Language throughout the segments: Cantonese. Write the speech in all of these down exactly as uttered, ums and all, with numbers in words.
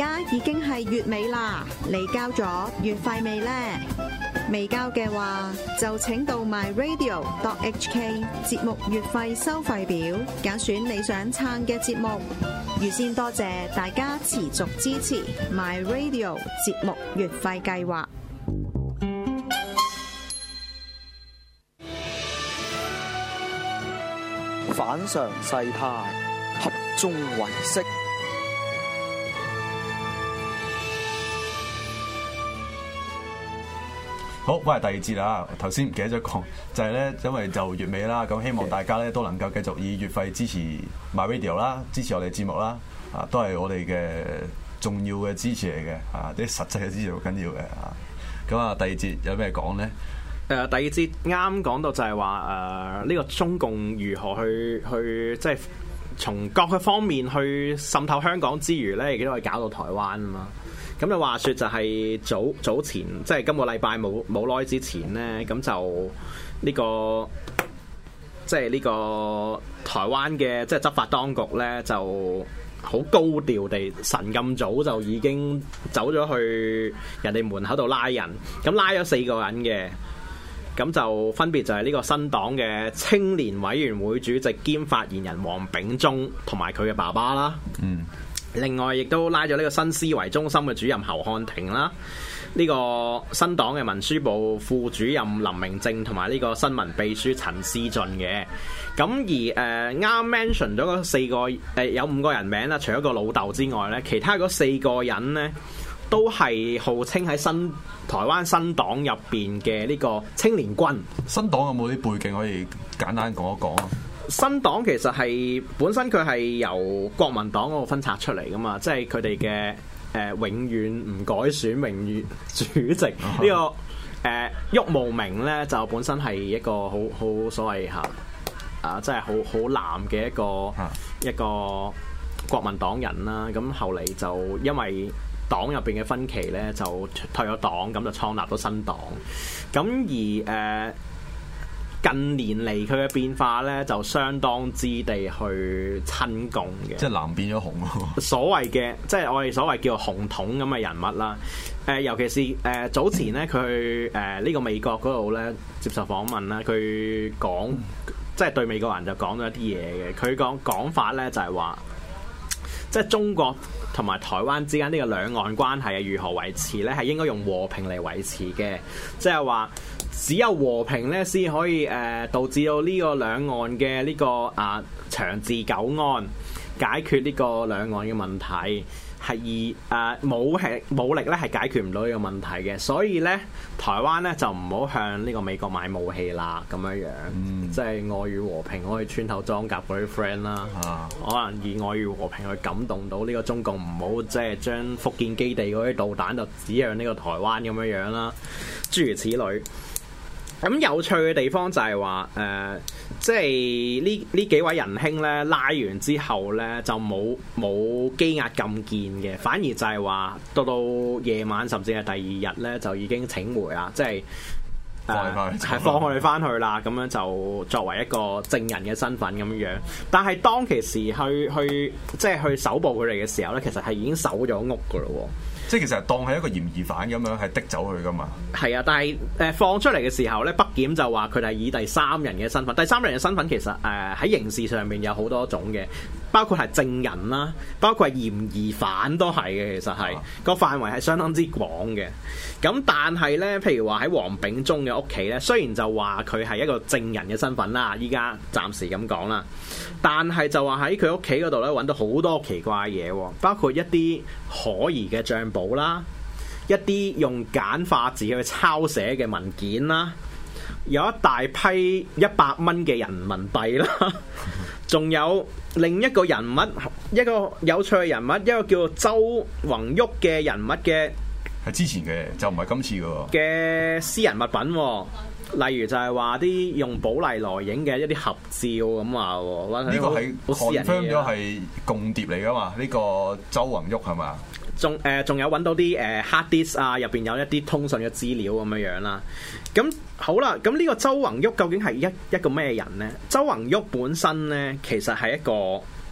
家已經係月尾啦，你交咗月費未呢？未交嘅話，就請到 my radio dot h k 節目月費收費表，揀選你想撐嘅節目。預先多謝大家持續支持 my radio 節目月費計劃。 反常世態，合眾唯識。 好，翻嚟第二節啦。頭先唔記得咗講，就係咧，因為就月尾啦，咁希望大家咧都能夠繼續以月費支持 MyRadio 啦，支持我哋節目啦，啊，都係我哋嘅重要嘅支持嚟嘅，啊，啲實際嘅支持好緊要嘅，啊，咁啊，第二節有咩講咧？ 誒、呃，第二節啱講到就係話誒，呢個中共如何去去即係從各個方面去滲透香港之餘咧，亦都可以搞到台灣啊嘛。咁你話說就係早早前，即係今個禮拜冇冇耐之前咧，咁就呢、這個即係呢個台灣嘅即係執法當局咧，就好高調地神咁早就已經走咗去人哋門口度拉人，咁拉咗四個人嘅，咁就分別就係呢個新黨嘅青年委員會主席兼發言人黃炳忠同埋佢嘅爸爸啦。嗯。另外，亦都拉咗呢個新思維中心嘅主任侯漢廷啦，呢、這個新黨嘅文書部副主任林明正同埋呢個新聞秘書陳思俊嘅。咁而誒啱、呃、mention 咗嗰四個誒、呃、有五個人名啦，除咗個老豆之外咧，其他嗰四個人咧都係號稱喺新台灣新黨入邊嘅呢個青年軍。 新黨有冇啲背景可以簡單講一講啊？ 新黨其實係本身佢係由國民黨嗰個分拆出嚟噶嘛，即係佢哋嘅誒永遠唔改選榮譽主席呢、這個誒、呃、郁慕明咧，就本身係一個好好所謂嚇啊，即係好好藍嘅一個、啊、一個國民黨人啦。咁後嚟就因為黨入邊嘅分歧咧，就退咗黨，咁就創立咗新黨。咁而誒。呃近年嚟佢嘅變化咧，就相當之地去親共嘅， 即係藍變咗紅咯。 所謂嘅即係我哋所謂叫做紅統咁嘅人物啦。誒、呃，尤其是誒、呃、早前咧，佢去誒呢個美國嗰度咧接受訪問啦，佢講即係對美國人就講咗一啲嘢嘅。佢講講法咧就係話，即係中國同埋台灣之間呢個兩岸關係係如何維持咧，係應該用和平嚟維持嘅，即係話。只有和平咧，先可以誒、呃、導致到呢個兩岸嘅呢、這個啊長治久安，解決呢個兩岸嘅問題。係而誒武力武力咧係解決唔到呢個問題嘅，所以咧台灣咧就唔好向呢個美國買武器啦，咁樣樣，嗯、即係愛與和平可以穿透裝甲嗰啲 friend 啦，啊、可能以愛與和平去感動到呢個中共，唔好即係將福建基地嗰啲導彈就指向呢個台灣咁樣樣啦，諸如此類。咁有趣嘅地方就係話，誒、呃，即係呢呢幾位仁兄咧拉完之後咧，就冇冇羈押禁見嘅，反而就係話到到夜晚甚至係第二日咧，就已經請回啦，即係誒係放佢哋翻去啦，咁樣就作為一個證人嘅身份咁樣。但係當其時去去即係去搜捕佢哋嘅時候咧，其實係已經搜咗屋噶咯喎。 即係其實係當係一個嫌疑犯咁樣，係滴走佢噶嘛。係啊，但係誒、呃、放出嚟嘅時候咧，北檢就話佢哋係以第三人嘅身份。第三人嘅身份其實誒喺、呃、刑事上面有好多種嘅，包括係證人啦，包括係嫌疑犯都係嘅。其實係、啊、個範圍係相當之廣嘅。咁但係咧，譬如話喺黃炳忠嘅屋企咧，雖然就話佢係一個證人嘅身份啦，依家暫時咁講啦，但係就話喺佢屋企嗰度咧揾到好多奇怪嘢，包括一啲可疑嘅帳簿啦，一啲用簡化字去抄寫嘅文件啦，有一大批一百蚊嘅人民幣啦，仲有另一個人物，一個有趣嘅人物，一個叫做周宏旭嘅人物嘅， 係之前嘅，就唔係今次嘅嘅私人物品。例如就係話啲用寶麗來影嘅一啲合照咁話， 呢個係 confirm 咗係共諜嚟噶嘛？呢、呢個周宏旭係嘛？ 仲誒仲有揾到啲誒、呃、hard disk 啊，入邊有一啲通訊嘅資料咁樣樣啦。咁好啦，咁呢個周宏旭究竟係一一個咩人呢？周宏旭本身呢，其實係一個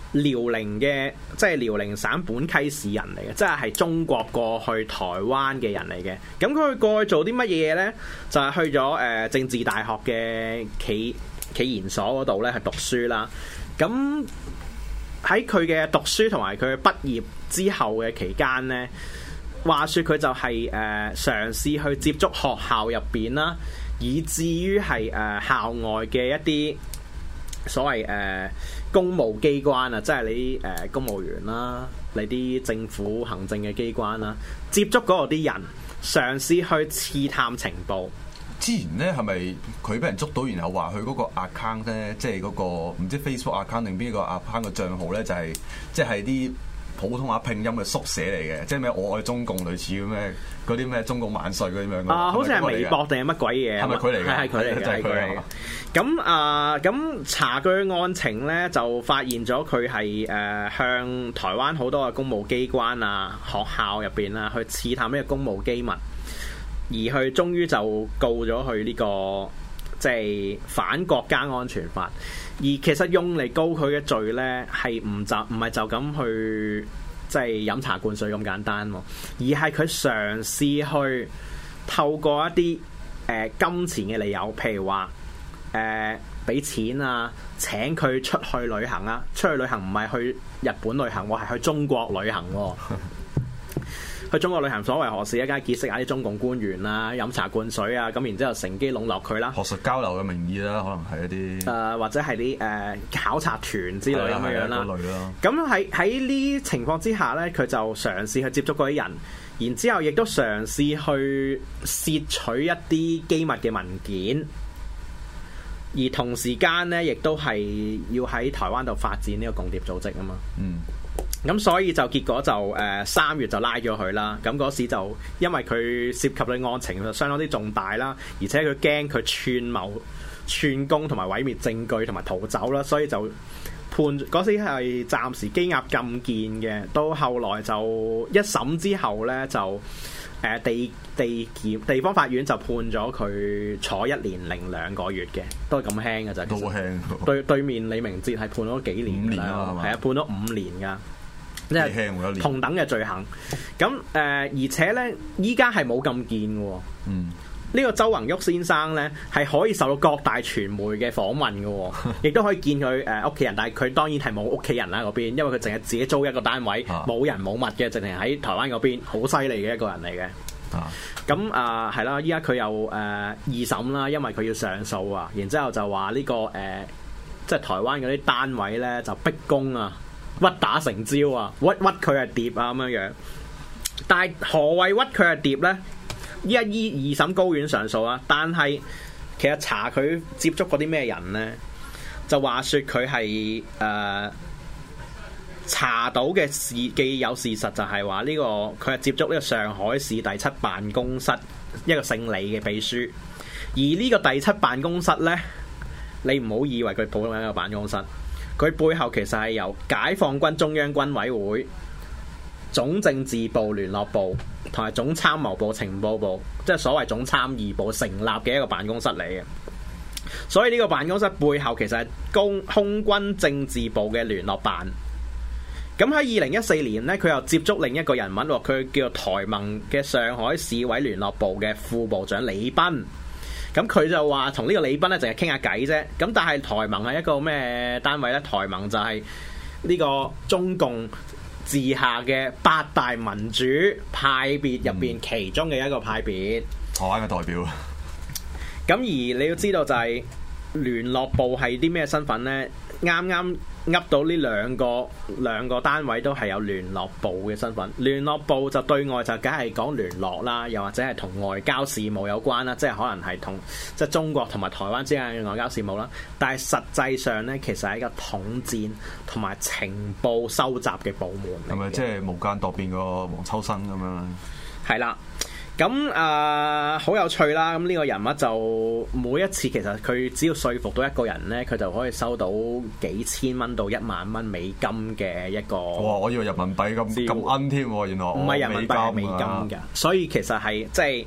遼寧嘅，即係遼寧省本溪市人嚟嘅，即係係中國過去台灣嘅人嚟嘅。咁佢過去做啲乜嘢呢？就係、是、去咗誒、呃、政治大學嘅企企研所嗰度咧去讀書啦。咁喺佢嘅讀書同埋佢嘅畢業之後嘅期間呢，話說佢就係、是、誒、呃、嘗試去接觸學校入邊啦，以至於係誒校外嘅一啲所謂誒、呃、公務機關啊，即係你誒、呃、公務員啦，你啲政府行政嘅機關啦，接觸嗰度啲人，嘗試去刺探情報。 之前咧係咪佢俾人捉到，然後話佢嗰個 account 咧，即係嗰個唔知 Facebook account 定邊個 account 嘅帳號咧，就係即係啲普通話拼音嘅縮寫嚟嘅，即係咩我愛中共類似咁咩嗰啲咩中共萬歲嗰啲樣啊？ 好似係微博定係乜鬼嘢？ 係咪佢嚟嘅？ 係係佢嚟嘅，係佢嚟嘅。咁啊，咁、呃、查佢案情咧，就發現咗佢係誒向台灣好多嘅公務機關啊、學校入邊啊，去刺探呢個公務機密。而去終於就告咗佢呢個即係反國家安全法，而其實用嚟告佢嘅罪呢，係唔就唔係就咁去即係飲茶灌水咁簡單喎，而係佢嘗試去透過一啲誒、呃、金錢嘅理由，譬如話誒俾錢啊，請佢出去旅行啊，出去旅行唔係去日本旅行喎，係去中國旅行喎。去中國旅行所為何事？一間結識下啲中共官員啦，飲茶灌水啊，咁然之後乘機籠絡佢啦。 學術交流嘅名義啦，可能係一啲誒、 呃、或者係啲誒考察團之類咁樣樣啦。咁喺喺呢情況之下咧，佢就嘗試去接觸嗰啲人，然之後亦都嘗試去竊取一啲機密嘅文件，而同時間咧，亦都係要喺台灣度發展呢個共諜組織啊嘛。嗯。咁所以就結果就誒三、呃、月就拉咗佢啦。咁嗰時就因為佢涉及嘅案情就相當之重大啦，而且佢驚佢串謀串供同埋毀滅證據同埋逃走啦，所以就判嗰時係暫時羈押禁見嘅。到後來就一審之後呢，就誒、呃、地地檢地方法院就判咗佢坐一年零兩個月嘅，都係咁輕嘅咋。都輕。 對對面李明哲係判咗幾年㗎啦，係啊，判咗五年㗎。即係同等嘅罪行，咁誒、呃，而且咧，依家係冇禁見嘅。嗯，呢個周宏旭先生咧係可以受到各大傳媒嘅訪問嘅，亦都可以見佢誒屋企人，但係佢當然係冇屋企人啦嗰邊，因為佢淨係自己租一個單位，冇人冇物嘅，淨係喺台灣嗰邊，好犀利嘅一個人嚟嘅。啊，咁啊係啦，依家佢又誒、呃、二審啦，因為佢要上訴啊，然之後就話呢、呢個誒、呃，即係台灣嗰啲單位咧就逼供啊。屈打成招啊！屈屈佢係碟啊咁樣樣，但係何謂屈佢係碟呢？依家依二審高院上訴啊，但係其實查佢接觸嗰啲咩人呢？就話說佢係誒查到嘅事既有事實就係話呢個佢係接觸呢個上海市第七辦公室一個姓李嘅秘書，而呢個第七辦公室呢，你唔好以為佢普通一個辦公室。佢背後其實係由解放軍中央軍委會、總政治部聯絡部同埋總參謀部情報部，即係所謂總參二部成立嘅一個辦公室嚟嘅。所以呢個辦公室背後其實係空空軍政治部嘅聯絡辦。咁喺二零一四年呢，佢又接觸另一個人物，佢叫做台盟嘅上海市委聯絡部嘅副部長李斌。咁佢就話同呢個李斌咧，淨係傾下偈啫。咁但係台盟係一個咩單位咧？台盟就係呢個中共治下嘅八大民主派別入邊其中嘅一個派別， 台灣嘅代表。 咁而你要知道就係聯絡部係啲咩身份咧？啱啱噏到呢兩個兩個單位都係有聯絡部嘅身份。聯絡部就對外就梗係講聯絡啦，又或者係同外交事務有關啦，即係可能係同即係中國同埋台灣之間嘅外交事務啦。但係實際上咧，其實係一個統戰同埋情報收集嘅部門。 係咪即係無間道變個黃秋生咁樣？係啦。咁啊，好、呃、有趣啦！咁呢個人物就每一次其實佢只要說服到一個人咧，佢就可以收到幾千蚊到一萬蚊美金嘅一個。哇！ 我以為人民幣咁咁奀添喎，原來唔係人民幣係美金㗎，所以其實係即係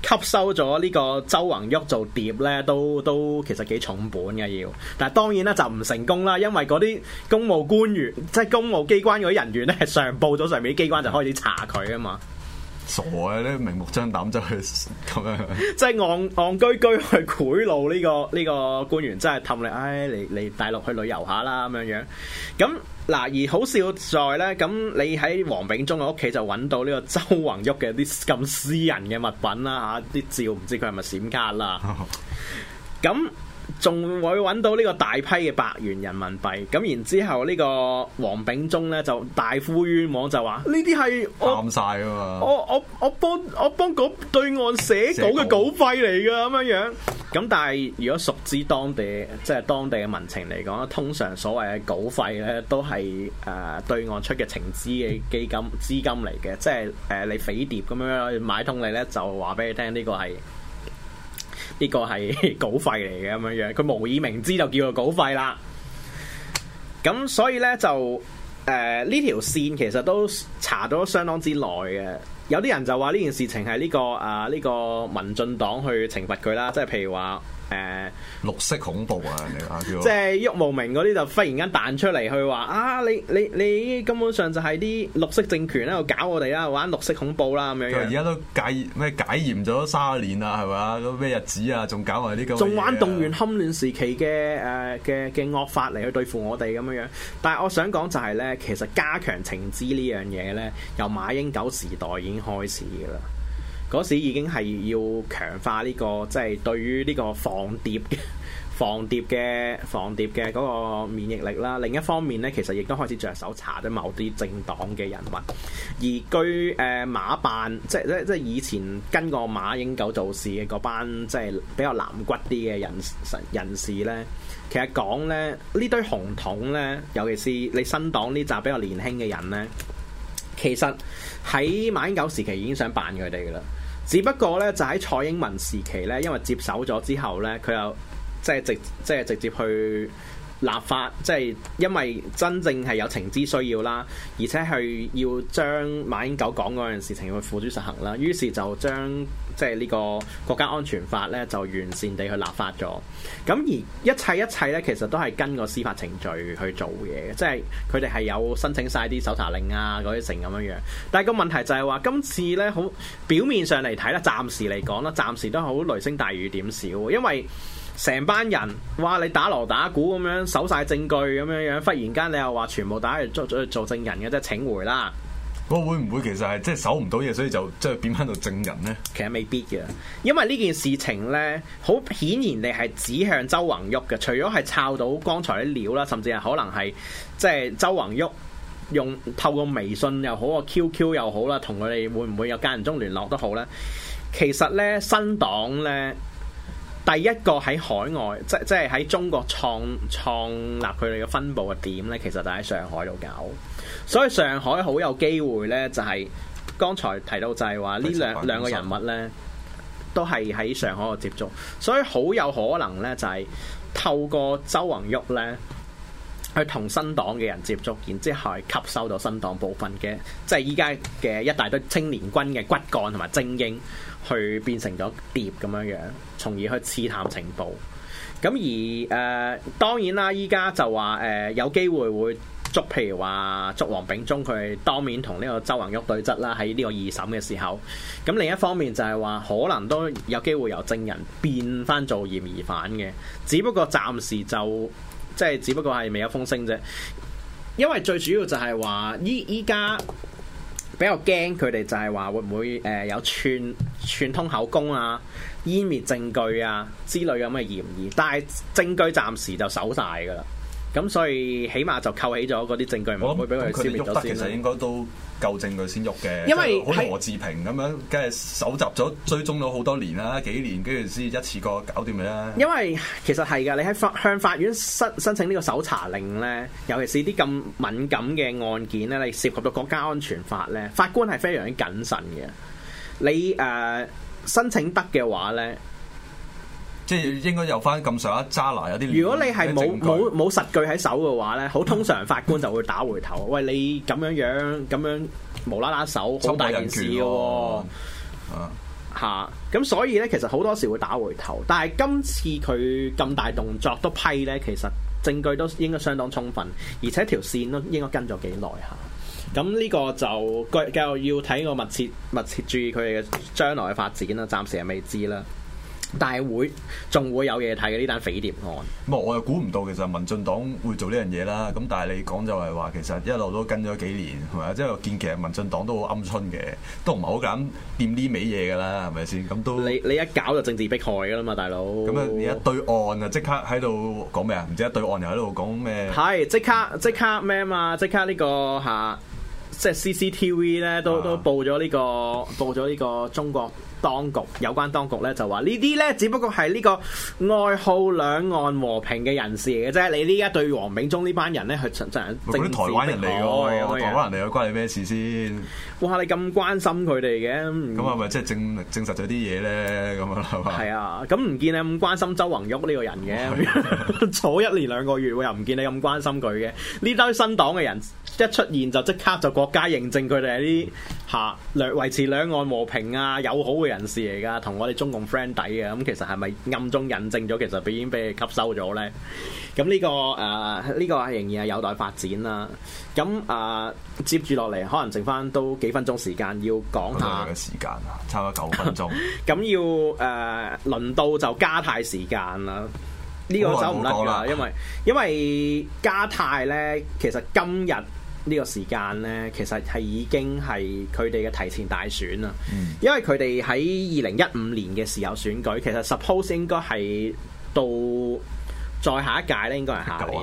吸收咗呢個周宏旭做碟咧，都都其實幾重本嘅要。但係當然啦，就唔成功啦，因為嗰啲公務官員即係公務機關嗰啲人員咧，係上報咗上面啲機關就開始查佢啊嘛。 傻嘅咧，明目張膽就去咁樣， 即係戇戇居居去賄賂呢個呢個官員，真係氹你，唉，嚟嚟大陸去旅遊下啦咁樣樣。咁嗱，而好笑在咧，咁你喺黃炳忠嘅屋企就揾到呢個周宏旭嘅啲咁私人嘅物品啦嚇，啲照唔知佢係咪閃卡啦。咁仲會揾到呢個大批嘅百元人民幣，咁然之後呢個黃炳忠咧就大呼冤枉，就話呢啲係啱晒啊嘛！ 我我我幫我幫嗰對岸寫稿嘅稿費嚟㗎咁樣樣。咁但係如果熟知當地即係當地嘅民情嚟講，通常所謂嘅稿費咧都係誒、呃、對岸出嘅情資嘅基金資金嚟嘅，即係誒、呃、你匪諜咁樣買通你咧，就話俾你聽呢個係。呢個係稿費嚟嘅咁樣樣，佢無以明知就叫做稿費啦。咁所以呢，就誒呢、呃、條線其實都查咗相當之耐嘅。有啲人就話呢件事情係呢、呢個啊呢、呢個民進黨去懲罰佢啦，即係譬如話。誒、呃、 綠色恐怖啊！人哋話叫即係郁無明嗰啲就忽然間彈出嚟去話啊！你你你根本上就係啲綠色政權喺度搞我哋啦，玩綠色恐怖啦咁樣樣。 而家都戒咩解嚴咗三十年啦，係嘛？嗰咩日子啊，仲搞埋啲咁。 仲玩動員戡亂時期嘅誒嘅嘅惡法嚟去對付我哋咁樣樣。但係我想講就係咧，其實加強情資呢樣嘢咧，由馬英九時代已經開始㗎啦。嗰時已經係要強化呢、這個，即係對於呢個防諜嘅防諜嘅防諜嘅嗰個免疫力啦。另一方面咧，其實亦都開始着手查咗某啲政黨嘅人物。而據誒、呃、馬辦，即係即即係以前跟過馬英九做事嘅嗰班，即係比較藍骨啲嘅人人士咧，其實講咧呢堆紅統咧，尤其是你新黨呢紮比較年輕嘅人咧，其實喺馬英九時期已經想辦佢哋噶啦。只不過咧，就喺蔡英文時期咧，因為接手咗之後咧，佢又即係直即係直接去立法，即係因為真正係有情資需要啦，而且係要將馬英九講嗰樣事情去付諸實行啦。於是就將即係呢個國家安全法咧，就完善地去立法咗。咁而一切一切咧，其實都係跟個司法程序去做嘢嘅，即係佢哋係有申請晒啲搜查令啊嗰啲成咁樣樣。但係個問題就係話，今次咧好表面上嚟睇啦，暫時嚟講啦，暫時都好雷聲大雨點小，因為成班人哇，你打鑼打鼓咁樣搜晒證據咁樣樣，忽然間你又話全部打嚟做做做證人嘅，即係請回啦。 我會唔會其實係即係搜唔到嘢，所以就即係變翻到證人呢？ 其實未必嘅，因為呢件事情呢，好顯然地係指向周宏旭嘅。除咗係抄到剛才啲料啦，甚至係可能係即係周宏旭用透過微信又好啊 Q Q 又好啦，同佢哋會唔會有間唔中聯絡都好呢？其實呢，新黨呢，第一個喺海外，即即係喺中國創創立佢哋嘅分部嘅點呢，其實就喺上海度搞。所以上海好有機會呢，就係、是、剛才提到就係話呢兩兩個人物呢，都係喺上海度接觸，所以好有可能呢，就係、是、透過周宏旭呢，去同新黨嘅人接觸，然之後係吸收到新黨部分嘅，即係依家嘅一大堆青年軍嘅骨幹同埋精英，去變成咗諜咁樣樣，從而去刺探情報。咁而誒、呃、當然啦，依家就話誒、呃、有機會會捉，譬如話捉黃炳忠佢當面同呢個周宏旭對質啦，喺呢個二審嘅時候。咁另一方面就係話，可能都有機會由證人變翻做嫌疑犯嘅，只不過暫時就即係只不過係未有風聲啫。因為最主要就係話依依家比較驚佢哋就係話會唔會誒有串串通口供啊、湮滅證據啊之類咁嘅嫌疑，但係證據暫時就守晒㗎啦。咁所以起碼就扣起咗嗰啲證據，唔會俾佢消滅咗先。 其實應該都夠證據先喐嘅， 因為好似何志平咁樣，梗係搜集咗追蹤咗好多年啦，幾年跟住先一次過搞掂佢啦。 因為其實係㗎，你喺法向法院申申請呢個搜查令咧，尤其是啲咁敏感嘅案件咧，你涉及到國家安全法咧，法官係非常之謹慎嘅。你誒、呃、申請得嘅話咧， 即係應該有翻咁上下揸拿有啲。如果你係冇冇冇實據喺手嘅話咧，好通常法官就會打回頭。喂，你咁樣樣咁樣無啦啦手好大件事嘅喎。 嚇，咁所以咧其實好多時會打回頭，但係今次佢咁大動作都批咧，其實證據都應該相當充分，而且條線都應該跟咗幾耐嚇。咁呢個就繼繼續要睇個密切密切注意佢哋嘅將來嘅發展啦，暫時係未知啦。但係會仲會有嘢睇嘅呢單匪諜案。 咁我又估唔到其實民進黨會做呢樣嘢啦。咁但係你講就係話其實一路都跟咗幾年係咪？即係我見其實民進黨都好鵪鶉嘅，都唔係好敢掂呢味嘢㗎啦，係咪先？咁都你你一搞就政治迫害㗎啦嘛，大佬。 咁啊，你一對岸啊，即刻喺度講咩啊？唔知一對岸又喺度講咩？ 係即刻即刻咩啊嘛？即刻呢、呢個嚇、啊，即係 C C T V 咧都、啊、都報咗呢、呢個報咗呢個中國當局有關當局咧就話呢啲咧只不過係呢個愛好兩岸和平嘅人士嚟嘅啫。你呢家對黃炳忠呢班人咧，佢真係嗰啲台灣人嚟㗎，台灣人嚟嘅關你咩事先？ 哇！你咁關心佢哋嘅， 咁係咪即係證證實咗啲嘢咧？咁樣係嘛？ 係啊，咁唔見你咁關心周宏旭呢個人嘅，坐一年兩個月又唔見你咁關心佢嘅。呢堆新黨嘅人一出現就即刻就國家認證佢哋係啲嚇兩維持兩岸和平啊友好嘅人士嚟㗎，同我哋中共 friend 底嘅。咁其實係咪暗中印證咗，其實已經俾佢吸收咗咧？咁呢、呢個誒呢、呃呢個仍然係有待發展啦。咁誒、呃、接住落嚟，可能剩翻都幾分鐘時間要講下嘅時間啊，差唔多九分鐘。 咁要誒、呃、輪到就加泰時間啦。呢、呢個走唔甩㗎，因為因為加泰咧，其實今日呢個時間咧，其實係已經係佢哋嘅提前大選啦。嗯、因為佢哋喺二零一五年嘅時候選舉，其實 suppose 應該係到再下一屆咧，應該係下年。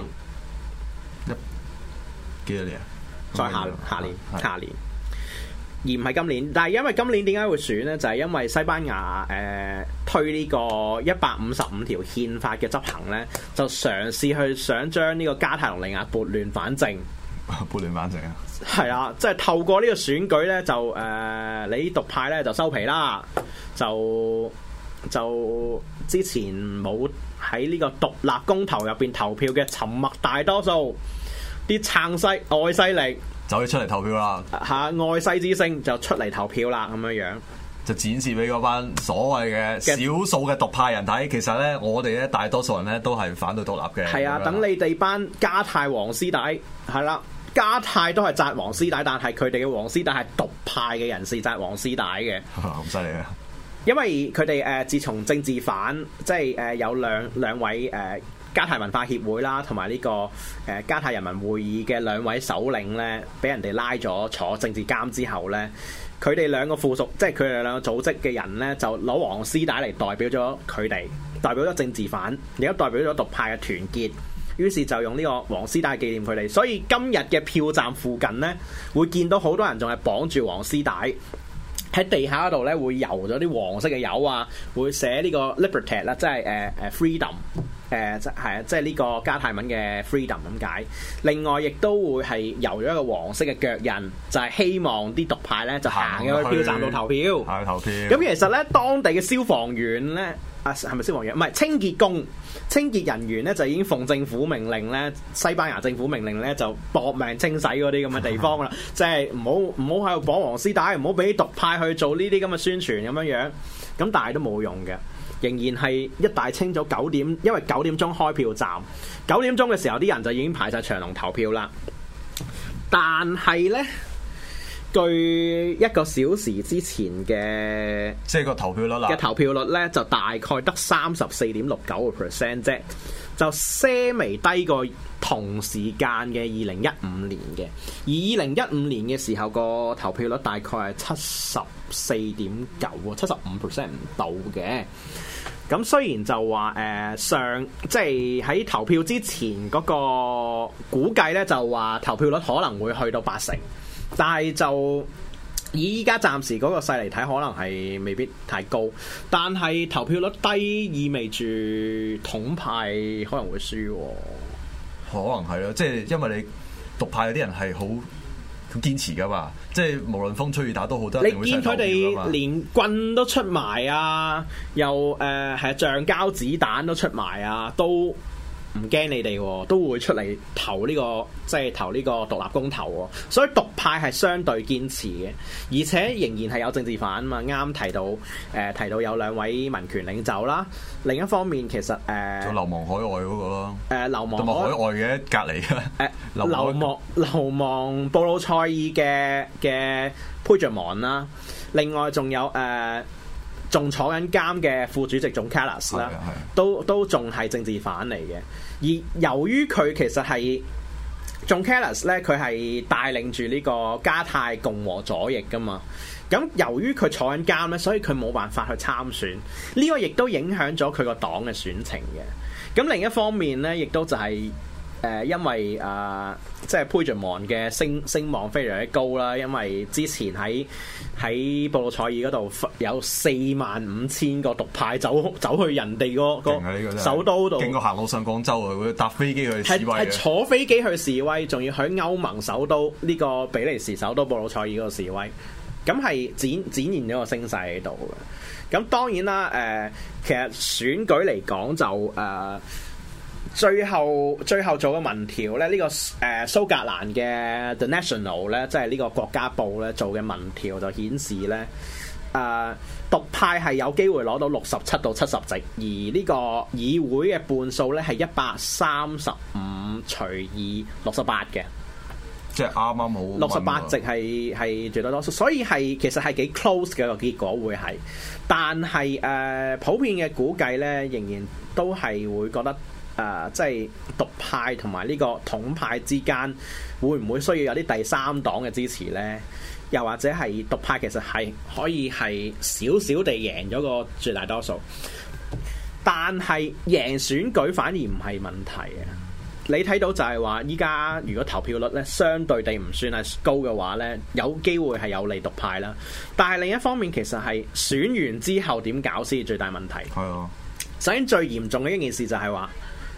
幾多年啊？ 再下下年，下年，而唔係今年。但係因為今年點解會選呢？就係、是、因為西班牙誒、呃、推呢個一百五十五條憲法嘅執行呢，就嘗試去想將呢個加泰隆尼亞撥亂反正。 撥亂反正啊！ 係啊，即係透過呢個選舉呢，就誒、呃、你獨派呢就收皮啦，就就之前冇喺呢個獨立公投入邊投票嘅沉默大多數。啲撐西外勢力就可以出嚟投票啦， 嚇外勢之星就出嚟投票啦，咁樣樣就展示俾嗰班所謂嘅少數嘅獨派人睇。其實咧，我哋咧大多數人咧都係反對獨立嘅。 係啊，等你哋班加泰黃絲帶係啦，加泰都係紮黃絲帶，但係佢哋嘅黃絲帶係獨派嘅人士紮黃絲帶嘅， 咁犀利啊！ 因為佢哋誒自從政治犯即係誒、呃、有兩兩位誒。呃加泰文化協會啦，同埋呢個誒加泰人民會議嘅兩位首領咧，俾人哋拉咗坐政治監之後咧，佢哋兩個附屬，即係佢哋兩個組織嘅人咧，就攞黃絲帶嚟代表咗佢哋，代表咗政治犯，亦都代表咗獨派嘅團結。於是就用呢個黃絲帶紀念佢哋。所以今日嘅票站附近咧，會見到好多人仲係綁住黃絲帶喺地下嗰度咧，會油咗啲黃色嘅油啊，會寫呢個 Libertad 啦，即係誒誒 freedom。誒即係啊，即係呢個加泰文嘅 freedom 咁解。另外，亦都會係油咗一個黃色嘅腳印，就係、是、希望啲獨派咧就行入去票站度投票。 係投票。 咁其實咧，當地嘅消防員咧，啊係咪消防員？唔係清潔工、清潔人員咧，就已經奉政府命令咧，西班牙政府命令咧，就搏命清洗嗰啲咁嘅地方啦。即係唔好唔好喺度綁黃絲帶，唔好俾獨派去做呢啲咁嘅宣傳咁樣樣。咁但係都冇用嘅。仍然係一大清早九點，因為九點鐘開票站，九點鐘嘅時候啲人就已經排晒長龍投票啦。但係呢，據一個小時之前嘅即係個投票率啦， 嘅投票率呢，就大概得三十四點六九個 percent 啫，就些微低過同時間嘅二零一五年嘅。而二零一五年嘅時候個投票率大概係七十四點九喎，七十五 percent 唔到嘅。咁雖然就話誒、呃、上即係喺投票之前嗰個估計咧，就話投票率可能會去到八成，但係就以依家暫時嗰個勢嚟睇，可能係未必太高。但係投票率低意味住統派可能會輸喎。 可能係咯，即係因為你獨派有啲人係好好堅持噶嘛，即係無論風吹雨打都好，都一定會上投票噶嘛。你見佢哋連棍都出埋啊，又誒係橡膠子彈都出埋啊，都唔驚你哋喎，都會出嚟投呢、這個即係投呢個獨立公投喎。所以獨派係相對堅持嘅，而且仍然係有政治犯啊嘛。啱提到誒、呃、提到有兩位民權領袖啦。另一方面其實誒、呃、 流亡海外嗰個咯，誒、 呃、流亡同埋海外嘅隔離嘅誒流亡流亡布魯塞爾嘅嘅佩著蒙啦。另外仲有誒仲、呃、坐緊監嘅副主席仲卡拉斯啦，都都仲係政治犯嚟嘅。而由於佢其實係仲卡拉斯咧，佢係帶領住呢個加泰共和左翼噶嘛。咁由於佢坐緊監咧，所以佢冇辦法去參選。呢、這個亦都影響咗佢個黨嘅選情嘅。咁另一方面咧，亦都就係、是。誒、呃，因為誒、呃，即係佩著蒙嘅聲聲望非常之高啦，因為之前喺喺布魯塞爾嗰度有四萬五千個獨派走走去人哋個個首都度， 經過行路上廣州啊，會搭飛機去示威嘅，係坐飛機去示威，仲要喺歐盟首都呢、這個比利時首都布魯塞爾嗰度示威，咁係展展現咗個聲勢喺度嘅。咁當然啦，誒、呃，其實選舉嚟講就誒。呃最後最後做嘅民調咧，呢、這個誒、呃、蘇格蘭嘅 The National 咧，即係呢個國家報咧做嘅民調就顯示咧，誒、呃、獨派係有機會攞到六十七到七十席，而呢個議會嘅半數咧係一百三十五除以六十八嘅， 即係啱啱好六十八席係係絕對多數，所以係其實係幾 close 嘅個結果會係，但係誒、呃、普遍嘅估計咧，仍然都係會覺得。誒、呃，即係獨派同埋呢個統派之間，會唔會需要有啲第三黨嘅支持呢？又或者係獨派其實係可以係少少地贏咗個絕大多數，但係贏選舉反而唔係問題啊！你睇到就係話，依家如果投票率咧相對地唔算係高嘅話呢，有機會係有利獨派啦。但係另一方面，其實係選完之後點搞先係最大問題。係啊，首先最嚴重嘅一件事就係話。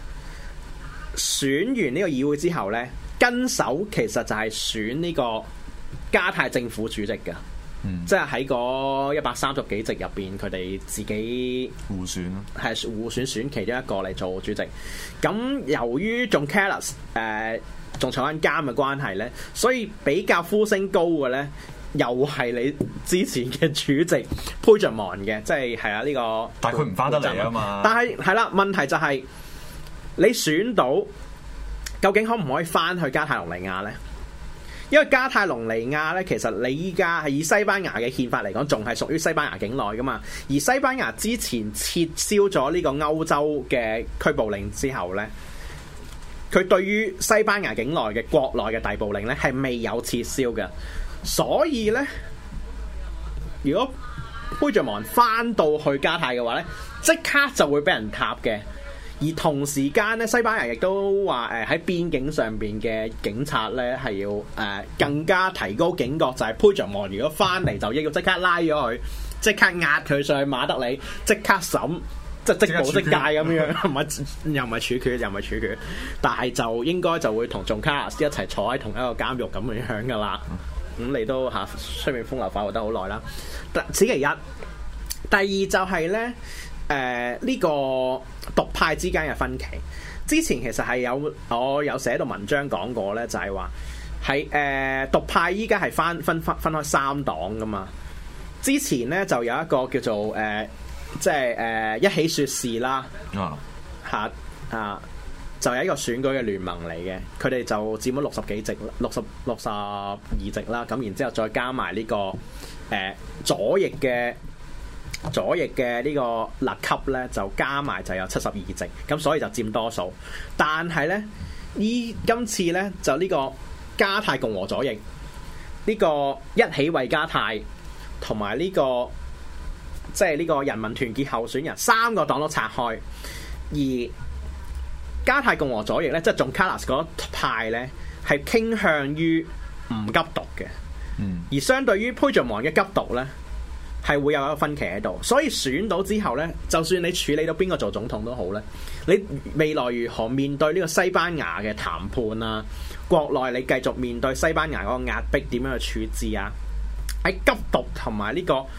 選完呢個議會之後呢，跟手其實就係選呢個加泰政府主席嘅，嗯、即係喺嗰一百三十幾席入邊，佢哋自己互選咯， 係互選選其中一個嚟做主席。咁由於仲 Careless 誒仲坐緊監嘅關係呢，所以比較呼聲高嘅呢，又係你之前嘅主席佩著蒙嘅，即係係啊呢個。但係佢唔翻得嚟啊嘛。但係係啦，問題就係、是。你選到究竟可唔可以翻去加泰隆尼亞呢？因為加泰隆尼亞呢，其實你依家係以西班牙嘅憲法嚟講，仲係屬於西班牙境內噶嘛。而西班牙之前撤銷咗呢個歐洲嘅拘捕令之後呢，佢對於西班牙境內嘅國內嘅逮捕令呢係未有撤銷嘅。所以呢，如果佩著蒙翻到去加泰嘅話呢，即刻就會俾人撻嘅。而同時間咧，西班牙亦都話誒喺邊境上邊嘅警察咧係要誒、呃、更加提高警覺，就係佩著蒙如果翻嚟就要即刻拉咗佢，即刻押佢上去馬德里，即刻審，即係即捕即戒咁樣，唔係又唔係處決，又唔係處決，但係就應該就會同仲卡斯一齊坐喺同一個監獄咁樣噶啦。咁、嗯、你都嚇出面風流快活得好耐啦。此其一，第二就係咧。誒呢、呃這個獨派之間嘅分歧，之前其實係有我有寫到文章講過咧，就係話係誒獨派依家係分分分分開三黨噶嘛。之前咧就有一個叫做誒、呃，即係誒、呃、一起說事啦，啊嚇啊，就係一個選舉嘅聯盟嚟嘅，佢哋就佔咗六十幾席，六十六十二席啦。咁然之後再加埋呢、這個誒、呃、左翼嘅。左翼嘅呢個勒級咧，就加埋就有七十二席，咁所以就佔多數。但係咧，依今次咧就呢個加泰共和左翼，呢、這個一起為加泰同埋呢個即係呢個人民團結候選人三個黨都拆開，而加泰共和左翼咧，即係仲卡拉斯嗰派咧，係傾向於唔急獨嘅，嗯，而相對於佩著蒙嘅急獨咧。係會有一個分歧喺度，所以選到之後呢，就算你處理到邊個做總統都好呢，你未來如何面對呢個西班牙嘅談判啊？國內你繼續面對西班牙嗰個壓迫點樣去處置啊？喺急獨同埋呢個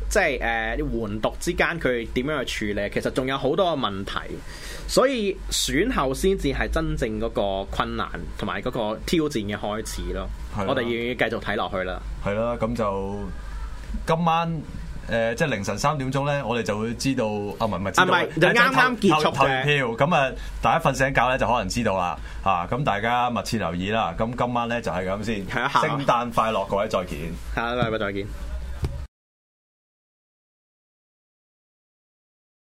即係誒援獨之間佢點樣去處理，其實仲有好多個問題，所以選後先至係真正嗰個困難同埋嗰個挑戰嘅開始咯。 係啊我哋要繼續睇落去啦。係啦，咁就今晚。誒、呃、即係凌晨三點鐘咧，我哋就會知道啊，唔係唔係知道， 啊唔係就啱啱結束嘅投完票，咁啊大家瞓醒覺咧就可能知道啦，嚇咁大家密切留意啦。咁今晚咧就係咁先， 係啊， 聖誕快樂，各位再見， 下個禮拜再見。